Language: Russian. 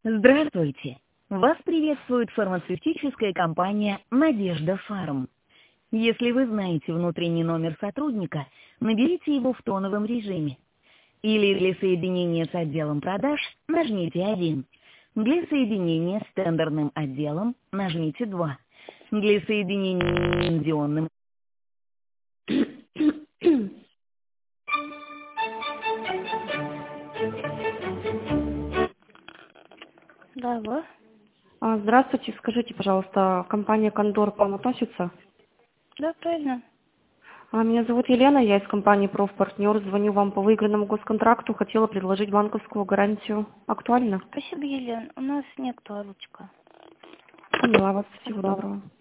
Здравствуйте! Вас приветствует фармацевтическая компания «Надежда Фарм». Если вы знаете внутренний номер сотрудника, наберите его в тоновом режиме. Или для соединения с отделом продаж нажмите 1. Для соединения с тендерным отделом нажмите 2. Для соединения с лицензионным Да, алло. Здравствуйте, скажите, пожалуйста, компания «Кондор» к вам относится? Да, правильно. Меня зовут Елена, я из компании «Профпартнер». Звоню вам по выигранному госконтракту, хотела предложить банковскую гарантию. Актуально? Спасибо, Елена. У нас нет лучка. Поняла вас, всего доброго.